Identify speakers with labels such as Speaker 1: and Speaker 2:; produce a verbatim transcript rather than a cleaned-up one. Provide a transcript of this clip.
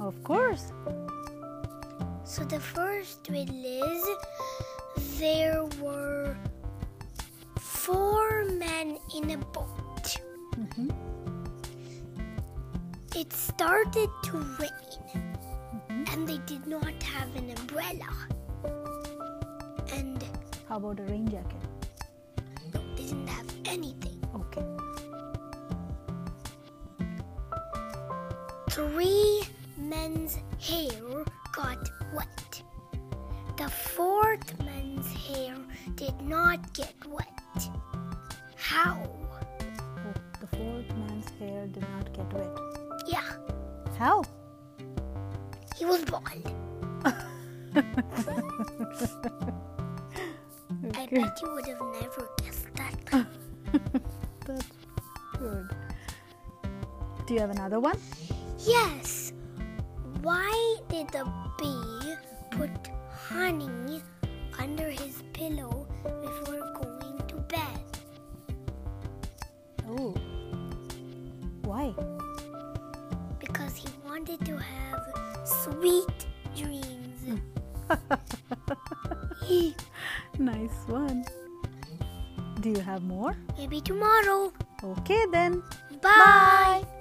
Speaker 1: Of course.
Speaker 2: So the first riddle is, there were four men in a boat.
Speaker 1: Mm-hmm.
Speaker 2: It started to rain,
Speaker 1: Mm-hmm.
Speaker 2: and they did not have an umbrella. And
Speaker 1: How about a rain jacket?
Speaker 2: no, they didn't have anything.
Speaker 1: Okay.
Speaker 2: Three men's hair got wet. The fourth man's hair did not get wet. How?
Speaker 1: Oh, the fourth man's hair did not get wet.
Speaker 2: Yeah,
Speaker 1: How?
Speaker 2: he was bald. I
Speaker 1: Okay.
Speaker 2: bet you would have never guessed that.
Speaker 1: That's good. Do you have another one?
Speaker 2: Yes. Why did the bee put honey under his pillow before going to bed?
Speaker 1: Oh. Why?
Speaker 2: Because he wanted to have sweet dreams.
Speaker 1: Nice one. Do you have more?
Speaker 2: Maybe tomorrow.
Speaker 1: Okay then.
Speaker 2: Bye.